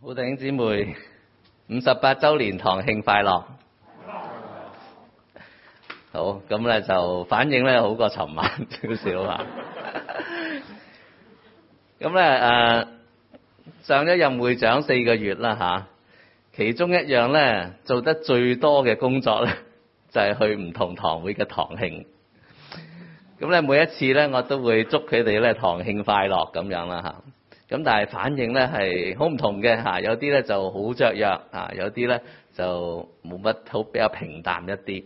好，弟兄姊妹，58週年堂慶快樂！好，咁咧就反應咧好過尋晚少少啊。咁咧上一任會長4個月啦嚇，其中一樣咧做得最多嘅工作咧，就係去唔同堂會嘅堂慶。咁咧每一次咧我都會祝佢哋咧堂慶快樂咁樣啦嚇。咁但係反應咧係好唔同嘅嚇，有啲咧就好雀躍啊，有啲咧就冇乜好，比較平淡一啲。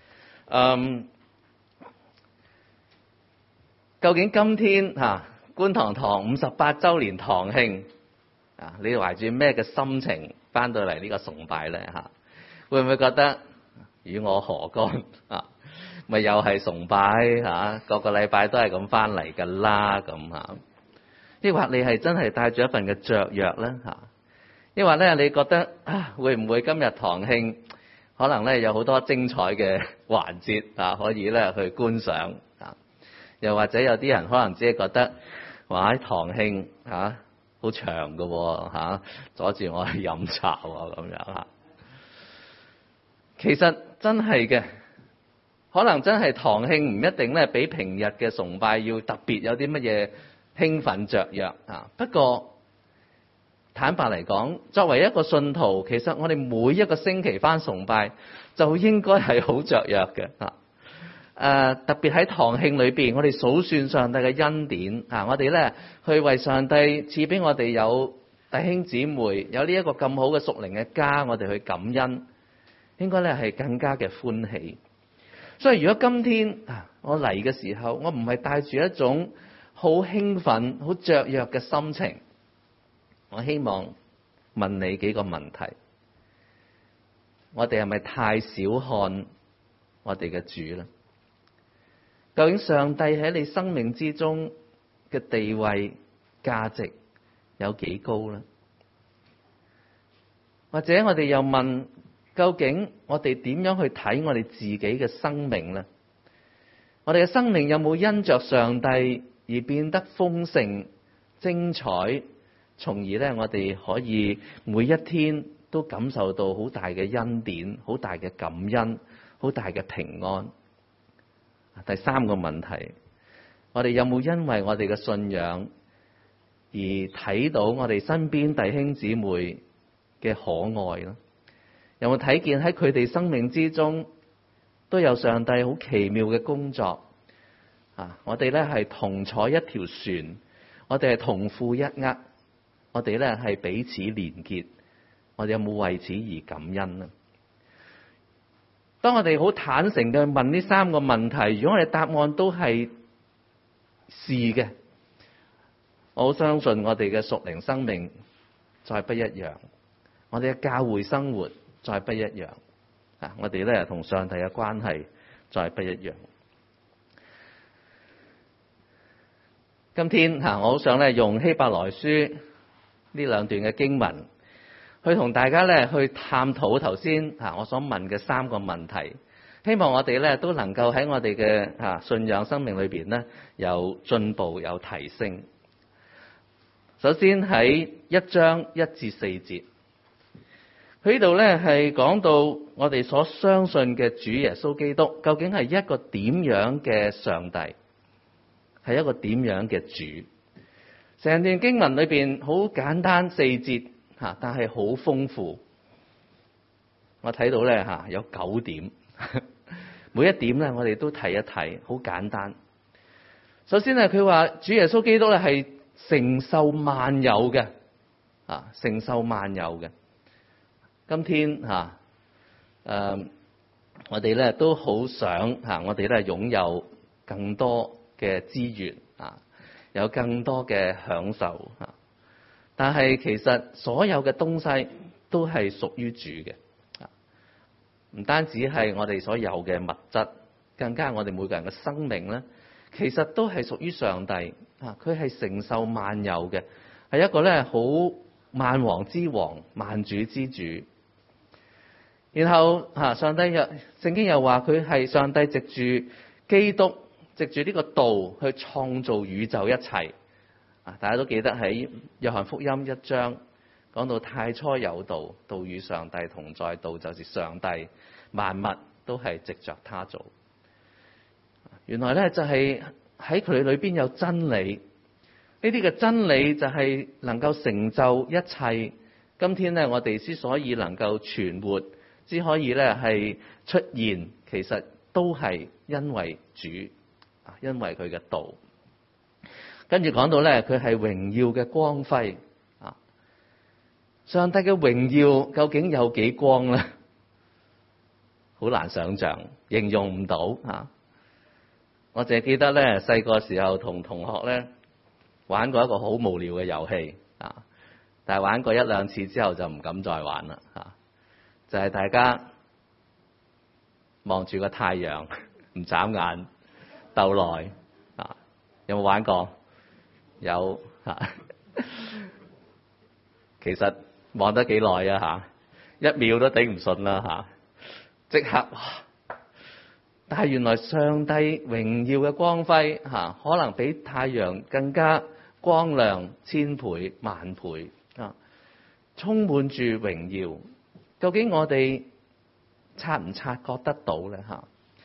究竟今天觀塘堂58週年堂慶啊，你懷住咩嘅心情翻到嚟呢個崇拜咧嚇？會唔會覺得與我何干啊？咪又係崇拜嚇，個個禮拜都係咁翻嚟㗎啦咁嚇。抑或你係真係帶住一份嘅雀躍咧嚇？抑或咧你覺得會唔會今日堂慶可能咧有好多精彩嘅環節可以咧去觀賞啊？又或者有啲人可能只係覺得哇喺堂慶好長㗎喎阻住我去飲茶喎咁樣嚇。其實真係嘅，可能真係堂慶唔一定咧比平日嘅崇拜要特別有啲乜嘢興奮雀躍啊！不過坦白嚟講，作為一個信徒，其實我哋每一個星期返崇拜就應該係好雀躍嘅啊！特別喺堂慶裏邊，我哋數算上帝嘅恩典啊！我哋咧去為上帝賜俾我哋有弟兄姊妹，有呢一個咁好嘅屬靈嘅家，我哋去感恩，應該咧係更加嘅歡喜。所以如果今天我嚟嘅時候，我唔係帶住一種好興奮、好雀躍嘅心情，我希望問你幾個問題：我哋係咪太小看我哋嘅主呢？究竟上帝喺你生命之中嘅地位、價值有幾高呢？或者我哋又問，究竟我哋點樣去睇我哋自己嘅生命呢？我哋嘅生命有冇因着上帝而變得豐盛、精彩，從而咧我哋可以每一天都感受到好大嘅恩典、好大嘅感恩、好大嘅平安。第三個問題，我哋有冇因為我哋嘅信仰而睇到我哋身邊弟兄姊妹嘅可愛呢？有冇睇見喺佢哋生命之中都有上帝好奇妙嘅工作？我哋咧係同坐一條船，我哋係同負一軛，我哋咧係彼此連結，我哋有冇為此而感恩呢？當我哋好坦誠嘅問呢三個問題，如果我哋答案都係是嘅，我好相信我哋嘅屬靈生命再不一樣，我哋嘅教會生活再不一樣，我哋咧同上帝嘅關係再不一樣。今天我好想咧用希伯來書呢兩段嘅經文，去同大家咧去探討頭先我所問嘅三個問題，希望我哋咧都能夠喺我哋嘅信仰生命裏邊咧有進步、有提升。首先喺1章1至4節，佢呢度咧係講到我哋所相信嘅主耶穌基督究竟係一個點樣嘅上帝，係一個點樣嘅主。成段經文裏邊好簡單4節但係好豐富。我睇到咧有9點，每一點咧我哋都睇一睇，好簡單。首先咧佢話主耶穌基督咧係承受萬有嘅，承受萬有嘅。今天我哋咧都好想我哋咧擁有更多嘅資源有更多嘅享受但係其實所有嘅東西都係屬於主嘅，唔單止係我哋所有嘅物質，更加係我哋每個人嘅生命咧，其實都係屬於上帝佢係承受萬有嘅，係一個咧好萬王之王、萬主之主。然後上帝聖經又話佢係上帝藉住基督，藉住呢個道去創造宇宙一切。大家都記得喺約翰福音1章講到太初有道，道與上帝同在，道就是上帝，萬物都係藉着他做。原來咧就係喺佢裏邊有真理，呢啲嘅真理就係能夠成就一切。今天咧我哋之所以能夠存活，之可以咧係出現，其實都係因為主，因為佢嘅道。跟住講到咧，佢係榮耀嘅光輝啊！上帝嘅榮耀究竟有幾光咧？好難想象，形容唔到啊！我淨係記得咧，細個時候同同學咧玩過一個好無聊嘅遊戲啊，但係玩過一兩次之後就唔敢再玩啦啊！就係大家望住個太陽唔眨眼鬥耐啊！有冇玩過？有嚇，其實望得幾耐啊嚇，1秒都頂唔順啦嚇，即刻哇！但係原來上帝榮耀嘅光輝嚇，可能比太陽更加光亮千倍萬倍啊，充滿住榮耀。究竟我哋察唔察覺得到咧嚇？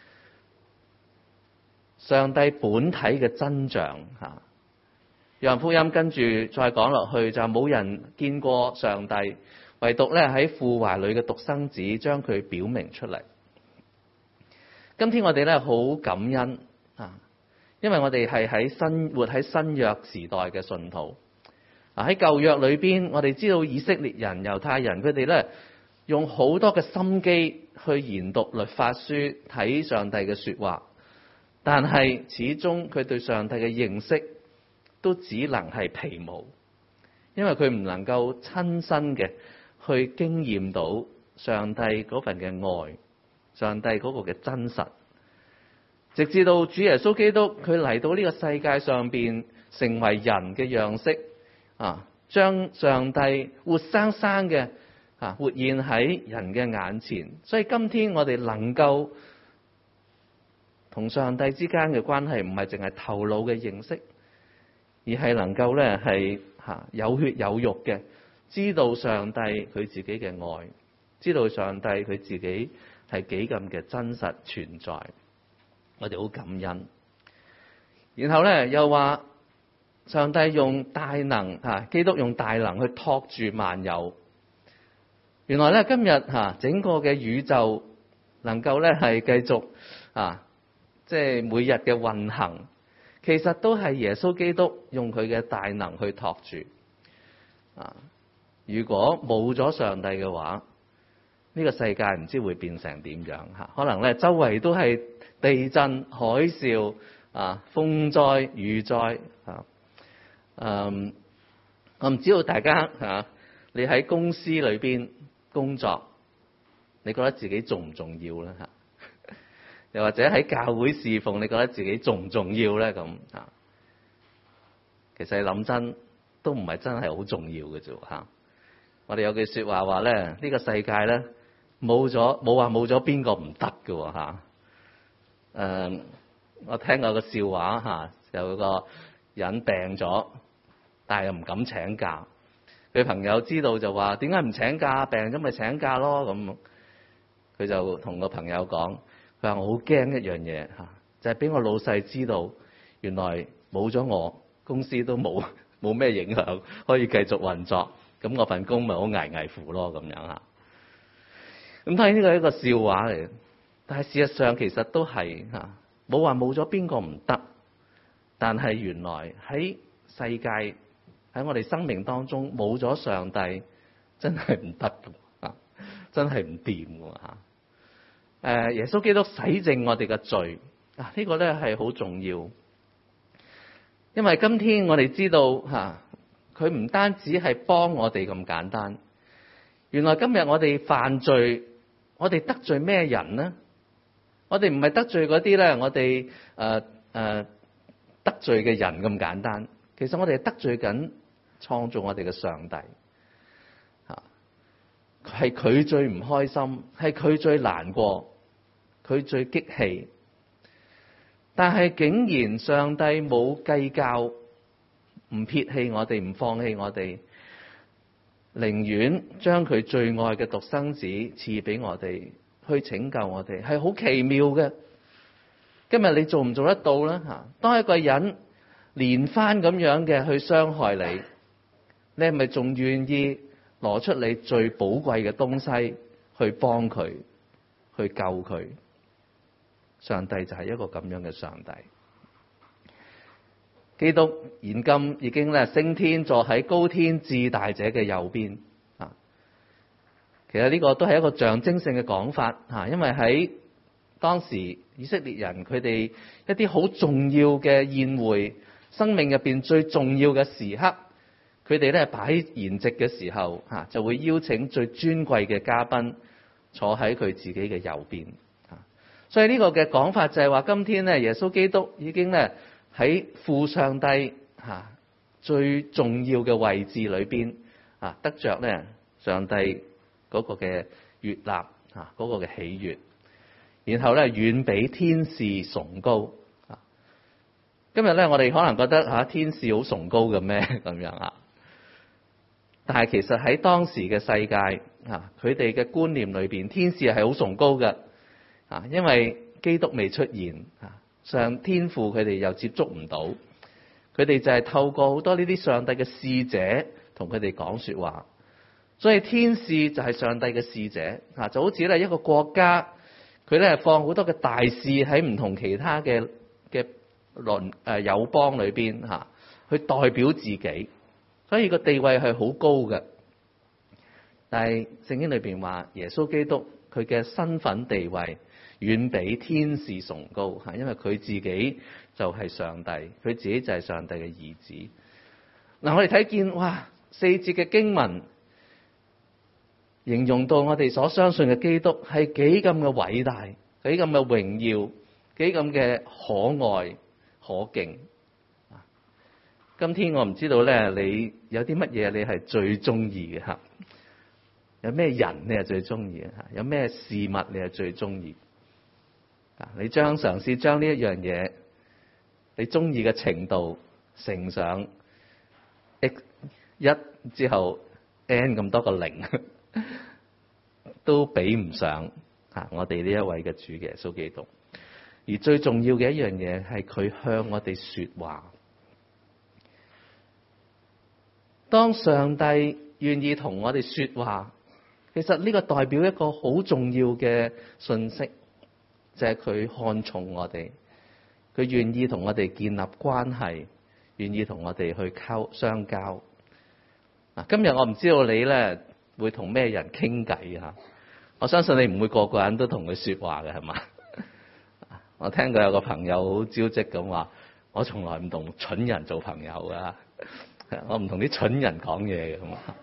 上帝本體嘅真相嚇。約翰福音跟住再講落去，就冇人見過上帝，唯獨咧喺父懷裏嘅獨生子將佢表明出嚟。今天我哋咧好感恩啊，因為我哋係活喺新約時代嘅信徒。喺舊約裏邊，我哋知道以色列人、猶太人佢哋咧用好多嘅心機去研讀律法書、睇上帝嘅說話，但係始終佢對上帝嘅認識都只能係皮毛，因為佢唔能夠親身嘅去經驗到上帝嗰份嘅愛，上帝嗰個嘅真實。直至到主耶穌基督佢嚟到呢個世界上邊，成為人嘅樣式啊，將上帝活生生嘅活現喺人嘅眼前。所以今天我哋能夠同上帝之間嘅關係，唔係淨係頭腦嘅認識，而係能夠咧係有血有肉嘅，知道上帝佢自己嘅愛，知道上帝佢自己係幾咁嘅真實存在，我哋好感恩。然後咧又話上帝用大能基督用大能去托住萬有。原來咧今日整個嘅宇宙能夠咧係繼續即係每日嘅運行，其實都係耶穌基督用佢嘅大能去托住。如果冇咗上帝嘅話，呢個世界唔知會變成點樣。可能咧周圍都係地震、海嘯、風災、雨災。我唔知道大家你喺公司裏邊工作，你覺得自己重唔重要咧？又或者喺教會侍奉，你覺得自己重唔重要咧？咁其實你諗真都唔係真係好重要嘅啫。我哋有句說話話咧，呢個世界咧冇話冇咗邊個唔得嘅。我聽過個笑話有個人病咗，但係又唔敢請假。佢朋友知道就話：點解唔請假？病咗咪請假咯。咁佢就同個朋友講。佢話：我好驚一樣嘢就係俾我老細知道，原來冇咗我，公司都冇咩影響，可以繼續運作，咁我份工咪好危乎咯咁樣嚇。咁當然呢個係一個笑話嚟，但係事實上其實都係冇話冇咗邊個唔得，但係原來喺世界喺我哋生命當中冇咗上帝，真係唔得嘅，真係唔掂嘅嚇。耶穌基督洗淨我哋嘅罪呢個咧係好重要，因為今天我哋知道佢唔單止係幫我哋咁簡單。原來今日我哋犯罪，我哋得罪咩人呢？我哋唔係得罪嗰啲咧，我哋得罪嘅人咁簡單。其實我哋係得罪緊創造我哋嘅上帝。係佢最唔開心，係佢最難過，佢最激氣。但係竟然上帝冇計較，唔撇棄我哋，唔放棄我哋， 寧願將佢最愛嘅獨生子賜俾我哋，去拯救我哋，係好奇妙嘅。今日你做唔做得到呢？當一個人連番咁樣嘅去傷害你，你係咪仲願意攞出你最寶貴嘅東西去幫佢，去救佢？上帝就係一個咁樣嘅上帝。基督現今已經升天，坐喺高天至大者嘅右邊。其實呢個都係一個象徵性嘅講法，因為喺當時以色列人佢哋一啲好重要嘅宴會，生命入邊最重要嘅時刻，佢哋擺筵席嘅時候，就會邀請最尊貴嘅嘉賓坐喺佢自己嘅右邊。所以呢個嘅講法就係話，今天耶穌基督已經喺父上帝最重要嘅位置裏邊得着上帝嗰個嘅悅納嗰個嘅喜悅，然後遠比天使崇高。今日我哋可能覺得天使好崇高嘅咩咁樣，但係其實喺當時嘅世界佢哋嘅觀念裏邊，天使係好崇高嘅。因為基督未出現，上天父佢哋又接觸唔到，佢哋就係透過好多呢啲上帝嘅使者同佢哋講說話，所以天使就係上帝嘅使者，就好似一個國家，佢放好多嘅大使喺唔同其他嘅友邦裏邊去代表自己，所以個地位係好高嘅。但係聖經裏邊話耶穌基督佢嘅身份地位遠比天使崇高，因為佢自己就係上帝，佢自己就係上帝嘅兒子。嗱，我哋睇見哇，4節嘅經文形容到我哋所相信嘅基督係幾咁嘅偉大，幾咁嘅榮耀，幾咁嘅可愛可敬。今天我唔知道你有啲乜嘢你係最中意嘅，有咩人你係最中意嘅，有咩事物你係最中意？你嘗試將呢一樣嘢，你中意嘅程度乘上 1之後 n 咁多個零，都比唔上我哋呢一位嘅主耶穌基督。而最重要嘅一樣嘢係佢向我哋說話。當上帝願意同我哋說話，其實呢個代表一個好重要嘅信息，就係佢看重我哋，佢願意同我哋建立關係，願意同我哋去相交。今日我唔知道你會同咩人傾偈啊？我相信你唔會個個人都同佢說話嘅，係嘛？我聽過有個朋友好招積咁話，我從來唔同蠢人做朋友噶，我唔同啲蠢人講嘢嘅咁啊。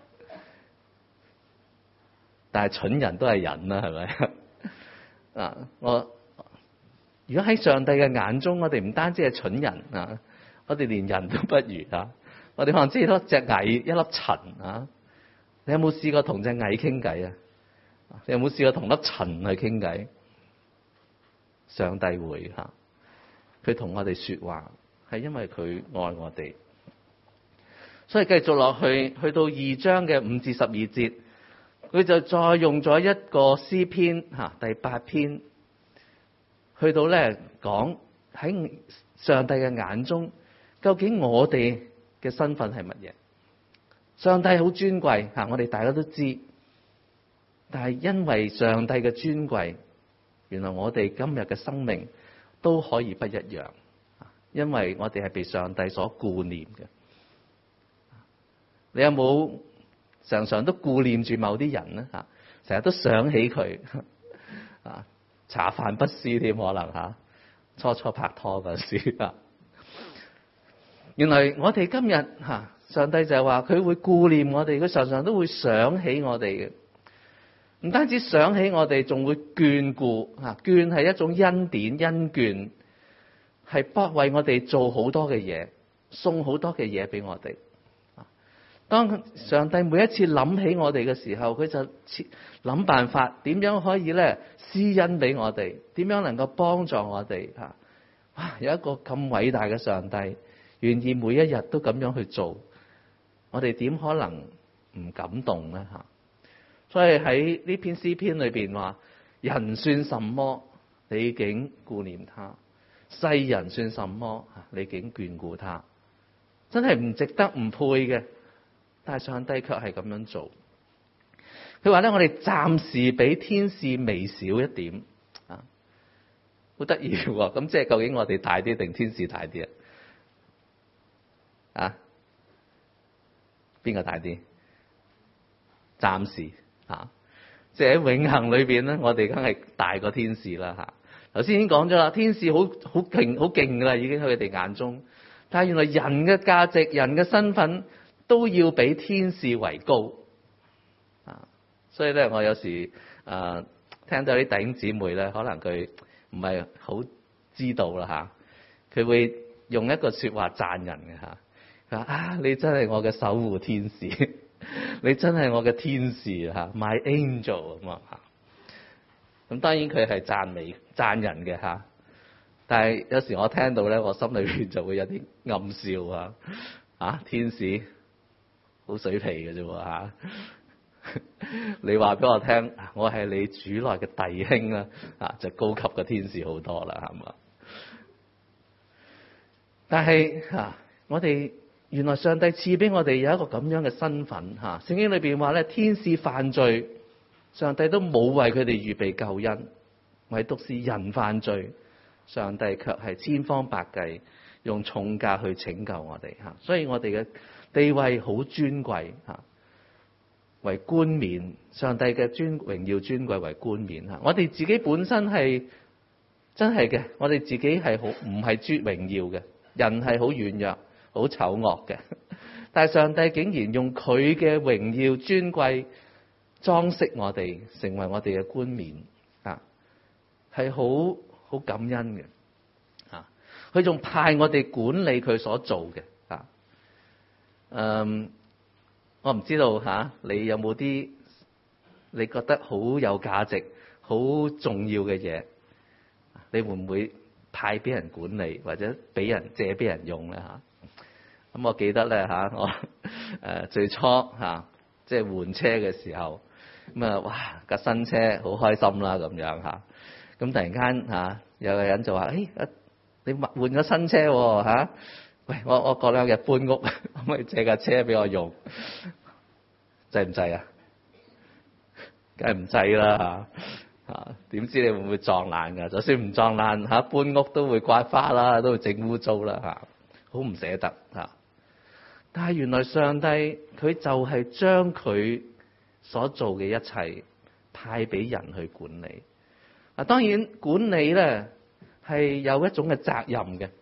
但係蠢人都係人啦，係咪？如果喺上帝嘅眼中，我哋唔單止係蠢人啊，我哋連人都不如啊！我哋可能只係多隻蟻，一粒塵啊！你有冇試過同隻蟻傾偈啊？你有冇試過同粒塵去傾偈？上帝會佢同我哋說話，係因為佢愛我哋。所以繼續落去，去到2章嘅5至12節，佢就再用咗一個詩篇第8篇，去到講喺上帝嘅眼中，究竟我哋嘅身份係乜嘢？上帝好尊貴，我哋大家都知，但係因為上帝嘅尊貴，原來我哋今日嘅生命都可以不一樣，因為我哋係被上帝所顧念嘅。你有冇常常都顧念住某啲人呢？成日都想起佢，茶飯不思添，可能初初拍拖嗰時。原來我哋今日上帝就係話佢會顧念我哋，佢常常都會想起我哋嘅。唔單止想起我哋，仲會眷顧。眷係一種恩典恩眷，係幫為我哋做好多嘅嘢，送好多嘅嘢俾我哋。當上帝每一次諗起我哋嘅時候，佢就諗辦法點樣可以施恩俾我哋，點樣能夠幫助我哋。有一個咁偉大嘅上帝願意每一日都咁樣去做，我哋點可能唔感動咧嚇？所以喺呢篇詩篇裏邊話：人算什麼，你竟顧念他；世人算什麼，你竟眷顧他。真係唔值得、唔配嘅，但係上帝卻係咁樣做。佢話咧：我哋暫時比天使微小一點啊，好得意喎！咁即係究竟我哋大啲定天使大啲啊？啊，邊個大啲？暫時啊，即係喺永恆裏邊咧，我哋梗係大過天使啦嚇。頭先已經講咗啦，天使好勁㗎啦，已經喺佢哋眼中。但係原來人嘅價值、人嘅身份都要比天使為高啊！所以咧，我有時聽到啲弟兄姊妹咧，可能佢唔係好知道啦嚇，佢會用一個説話讚人嘅嚇。佢話啊，你真係我嘅守護天使，你真係我嘅天使嚇，My angel 咁啊嚇。咁當然佢係讚人嘅嚇。但係有時我聽到咧，我心裏邊就會有啲暗笑啊！天使好水皮嘅啫喎嚇！你話俾我聽，我係你主內嘅弟兄啦啊，就高級嘅天使好多啦，係嘛？但係我哋原來上帝賜俾我哋有一個咁樣嘅身份嚇。聖經裏邊話咧，天使犯罪，上帝都冇為佢哋預備救恩，唯獨是人犯罪。上帝卻係千方百計用重價去拯救我哋嚇，所以我哋嘅地位好尊貴嚇，為冠冕。上帝嘅榮耀尊貴為冠冕嚇。我哋自己本身係真係嘅，我哋自己係好唔係尊榮耀嘅，人係好軟弱、好醜惡嘅。但係上帝竟然用佢嘅榮耀尊貴裝飾我哋，成為我哋嘅冠冕啊，係好感恩嘅，佢仲派我哋管理佢所做嘅，我唔知道你有冇啲你覺得好有價值、好重要嘅嘢，你會唔會派俾人管理，或者俾人借俾人用咧嚇？咁我記得咧我最初即係換車嘅時候，咁哇架新車好開心啦咁樣嚇。咁突然間有個人就話：你換咗新車喎喂，我過兩日搬屋，可唔可以借架車俾我用？制唔制啊？梗係唔制啦點知你會唔會撞爛㗎？就算唔撞爛搬屋都會刮花啦，都會整污糟啦好唔捨得但係原來上帝佢就係將佢所做嘅一切派俾人去管理。當然管理咧係有一種嘅責任嘅，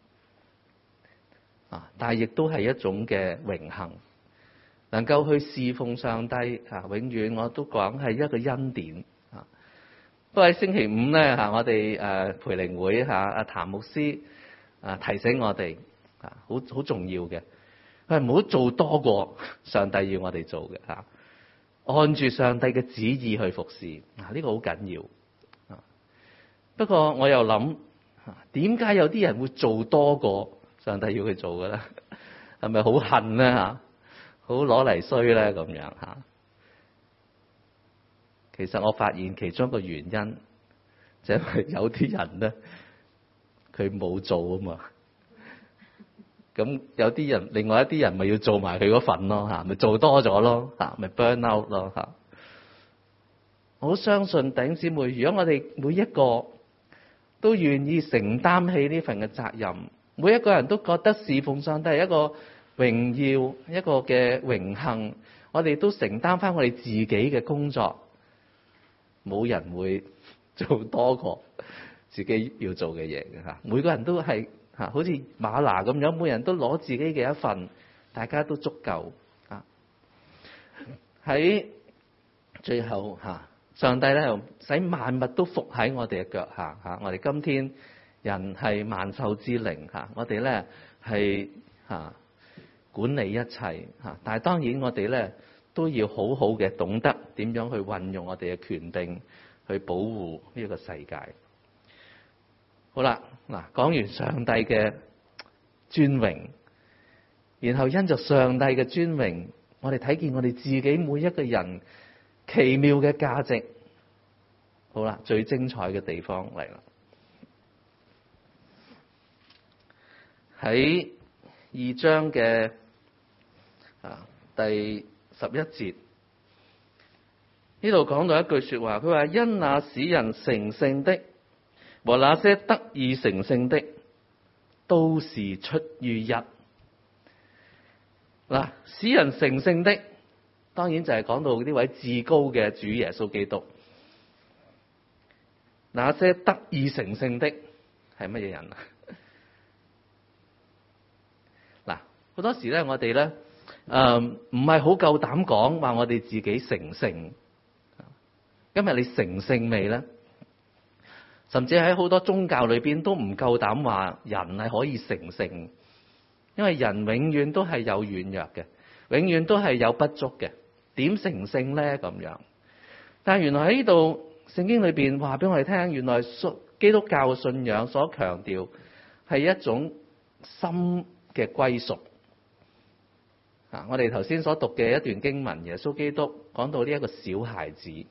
但係亦都係一種嘅榮幸，能夠去侍奉上帝永遠我都講係一個恩典不過喺星期五咧我哋培靈會阿譚牧師提醒我哋好重要嘅，佢係唔好做多過上帝要我哋做嘅按住上帝嘅旨意去服侍呢個好緊要。不過我又諗，點解有啲人會做多過上帝要佢做嘅咧？係咪好恨咧好攞嚟衰咧咁樣其實我發現其中一個原因，就係有啲人咧，佢冇做啊嘛。咁有啲人，另外一啲人咪要做埋佢嗰份咯咪做多咗咯咪 burn out 咯我好相信弟兄姊妹，如果我哋每一個都願意承擔起呢份嘅責任，每一個人都覺得侍奉上帝係一個榮耀、一個嘅榮幸，我哋都承擔翻我哋自己嘅工作，冇人會做多過自己要做嘅嘢嘅每個人都係好似嗎哪咁樣，每人都攞自己嘅一份，大家都足夠喺最後上帝咧使萬物都服喺我哋嘅腳下我哋今天人係萬獸之靈我哋咧係管理一切但係當然我哋咧都要好好嘅懂得點樣去運用我哋嘅權柄去保護呢個世界。好啦，講完上帝嘅尊榮，然後因着上帝嘅尊榮， 我哋睇見我哋自己每一個人奇妙嘅價值。好啦，最精彩嘅地方嚟啦，喺2章嘅第11節呢度講到一句說話，佢話因那使人成聖的和那些得以成聖的，都是出於一。嗱，使人成聖的，當然就係講到呢位至高嘅主耶穌基督。那些得以成聖的係乜嘢人啊？嗱，好多時咧，我哋咧唔係好夠膽講話我哋自己成聖。今日你成聖未咧？甚至喺好多宗教裏邊都唔夠膽話人係可以成聖，因為人永遠都係有軟弱嘅，永遠都係有不足嘅，點成聖咧咁樣？但係原來喺呢度聖經裏邊話俾我哋聽，原來基督教嘅信仰所強調係一種心嘅歸屬。我哋頭先所讀嘅一段經文，耶穌基督講到呢一個小孩子，一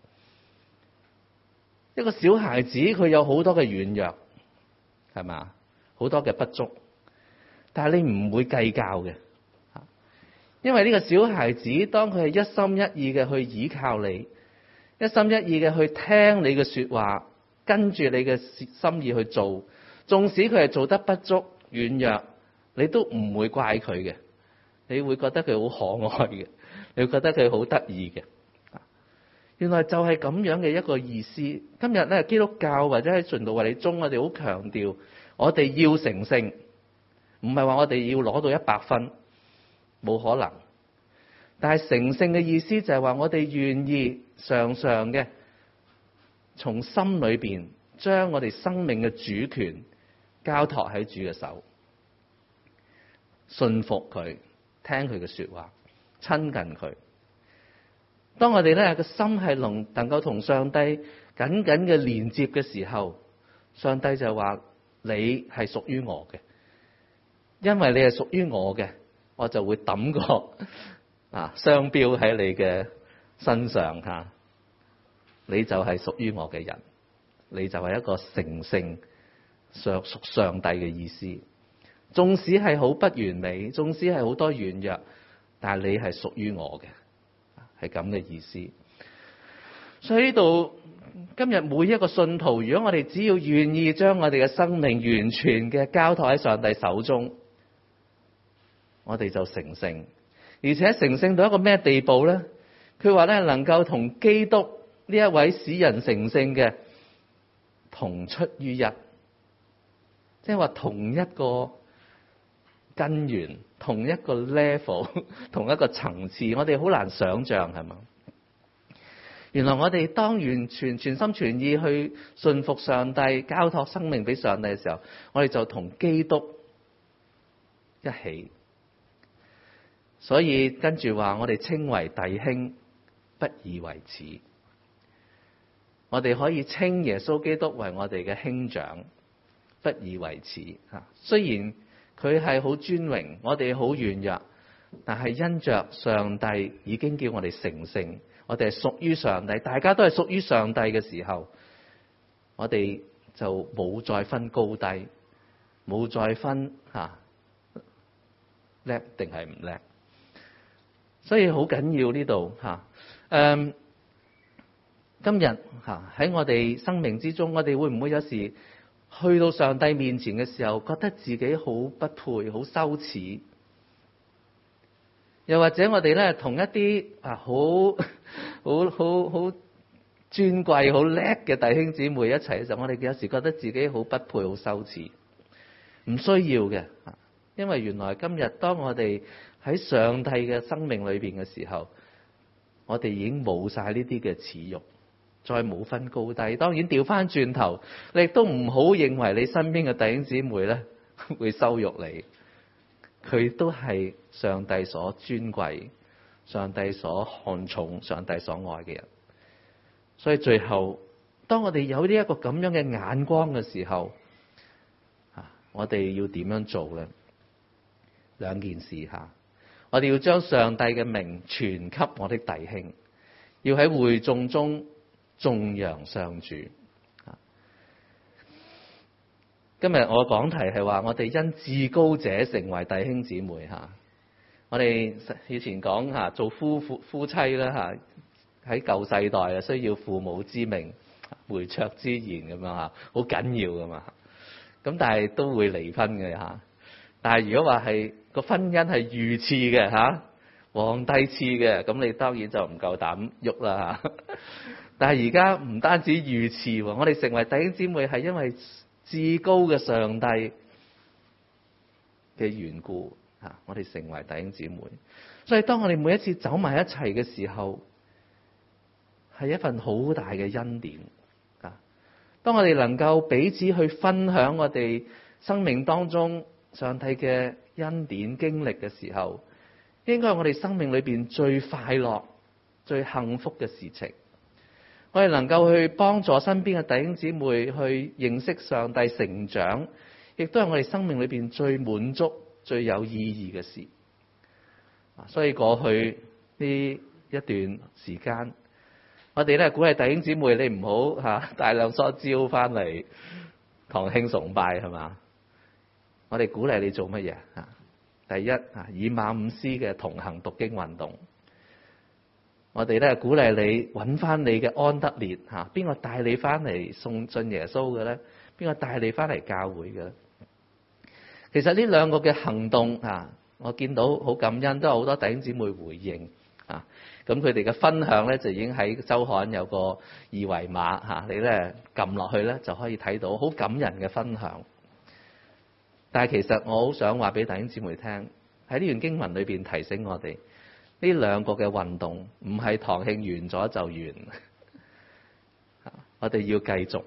個小孩子佢有好多嘅軟弱，係嘛？好多嘅不足，但係你唔會計較嘅，因為呢個小孩子當佢係一心一意嘅去依靠你，一心一意嘅去聽你嘅說話，跟住你嘅心意去做，縱使佢係做得不足軟弱，你都唔會怪佢嘅，你會覺得佢好可愛嘅，你會覺得佢好得意嘅。原來就係咁樣嘅一個意思。今日咧，基督教或者喺循道衛理中，我哋好強調我哋要成聖，唔係話我哋要攞到100分，冇可能。但係成聖嘅意思就係話我哋願意常常嘅從心裏邊將我哋生命嘅主權交託喺主嘅手，信服佢，聽佢嘅說話，親近佢。當我哋咧個心係能夠同上帝緊緊嘅連接嘅時候，上帝就話你係屬於我嘅，因為你係屬於我嘅，我就會抌個商標喺你嘅身上吓，你就係屬於我嘅人，你就係一個成聖屬上帝嘅意思。縱使係好不完美，縱使係好多軟弱，但係你係屬於我嘅。係咁嘅意思。所以呢度今日每一個信徒，如果我哋只要願意將我哋嘅生命完全嘅交託喺上帝手中，我哋就成聖。而且成聖到一個咩地步咧？佢話咧，能夠同基督呢一位使人成聖嘅同出於一，即係話同一個根源，同一個 level， 同一個層次，我哋好難想象，係嘛？原來我哋當完全全心全意去信服上帝，交託生命俾上帝嘅時候，我哋就同基督一起。所以跟住話，我哋稱為弟兄，不以為恥。我哋可以稱耶穌基督為我哋嘅兄長，不以為恥。雖然佢係好尊榮，我哋好軟弱，但係因着上帝已經叫我哋成聖，我哋係屬於上帝，大家都係屬於上帝嘅時候，我哋就冇再分高低，冇再分叻定係唔叻。所以好緊要呢度今日喺我哋生命之中，我哋會唔會有時去到上帝面前嘅時候，覺得自己好不配，好羞恥？又或者我哋咧同一啲好尊貴、好叻嘅弟兄姊妹一齊嘅時候，我哋有時覺得自己好不配、好羞恥。唔需要嘅，因為原來今日當我哋喺上帝嘅生命裏邊嘅時候，我哋已經冇晒呢啲嘅恥辱。再冇分高低，當然調翻轉頭，你亦都唔好認為你身邊嘅弟兄姊妹咧會羞辱你，佢都係上帝所尊貴、上帝所看重、上帝所愛嘅人。所以最後，當我哋有呢一個咁樣嘅眼光嘅時候，我哋要點樣做咧？兩件事吓， 我哋要將上帝嘅名傳給我的弟兄，要喺會眾中頌揚上主。今日我嘅講題係話，我哋因至高者成為弟兄姊妹嚇。我哋以前講做夫妻啦嚇，喺舊世代啊需要父母之命、媒妁之言咁樣嚇，好緊要噶嘛。咁但係都會離婚嘅嚇。但係如果話係個婚姻係御賜嘅嚇，皇帝賜嘅，咁你當然就唔夠膽喐啦嚇。但係而家唔單止御賜喎，我哋成為弟兄姊妹係因為至高嘅上帝嘅緣故嚇，我哋成為弟兄姊妹。所以當我哋每一次走埋一齊嘅時候，係一份好大嘅恩典啊！當我哋能夠彼此去分享我哋生命當中上帝嘅恩典經歷嘅時候，應該係我哋生命裏邊最快樂、最幸福嘅事情。我哋能夠去幫助身邊嘅弟兄姊妹去認識上帝成長，亦都係我哋生命裏邊最滿足、最有意義嘅事。所以過去呢一段時間，我哋咧鼓勵弟兄姊妹，你唔好大量所招翻嚟堂慶崇拜係嘛？我哋鼓勵你做乜嘢啊？第一以馬忤斯嘅同行讀經運動。我哋咧鼓勵你揾翻你嘅安德烈嚇，邊個帶你翻嚟送信耶穌嘅咧？邊個帶你翻嚟教會嘅咧？其實呢兩個嘅行動我見到好感恩，都有好多弟兄姊妹回應啊。咁佢哋嘅分享咧就已經喺週刊有個二維碼你咧撳落去咧就可以睇到好感人嘅分享。但係其實我好想話俾弟兄姊妹聽，喺呢段經文裏邊提醒我哋，呢兩個嘅運動唔係堂慶完咗就完，我哋要繼續。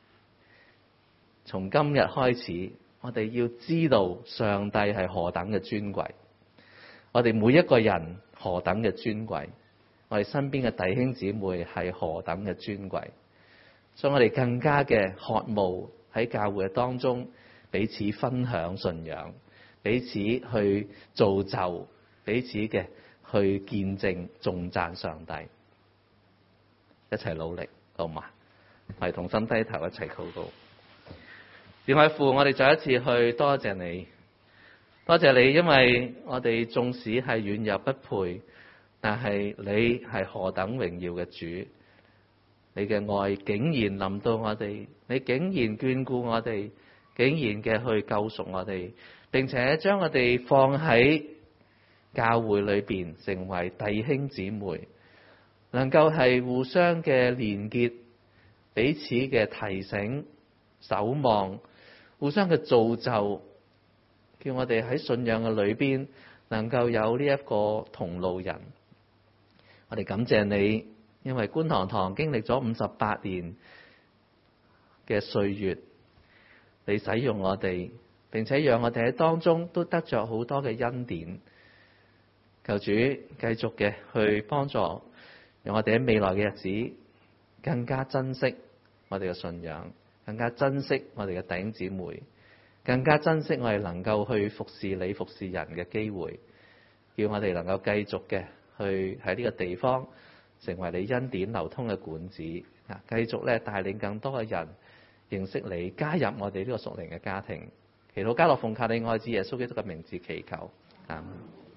從今日開始，我哋要知道上帝係何等嘅尊貴，我哋每一個人何等嘅尊貴，我哋身邊嘅弟兄姊妹係何等嘅尊貴，所以我哋更加嘅渴慕喺教會當中彼此分享信仰，彼此去造就，彼此嘅去見證頌讚上帝，一齊努力，好嘛？我哋同心低頭一齊禱告。天父，我哋再一次去多謝你，多謝你，因為我哋縱使係軟弱不配，但係你係何等榮耀嘅主，你嘅愛竟然臨到我哋，你竟然眷顧我哋，竟然嘅去救贖我哋，並且將我哋放喺教會裏邊成為弟兄姊妹，能夠係互相嘅連結，彼此嘅提醒、守望，互相嘅造就，叫我哋喺信仰嘅裏邊能夠有呢一個同路人。我哋感謝你，因為觀塘堂經歷咗58年嘅歲月，你使用我哋，並且讓我哋喺當中都得着好多嘅恩典。求主繼續嘅去幫助，讓我哋喺未來嘅日子更加珍惜我哋嘅信仰，更加珍惜我哋嘅弟兄姊妹，更加珍惜我哋能夠去服侍你、服侍人嘅機會，叫我哋能夠繼續嘅去喺呢個地方成為你恩典流通嘅管子，繼續咧帶領更多嘅人認識你，加入我哋呢個屬靈嘅家庭。祈禱交託奉靠你愛子耶穌基督嘅名字祈求，阿們。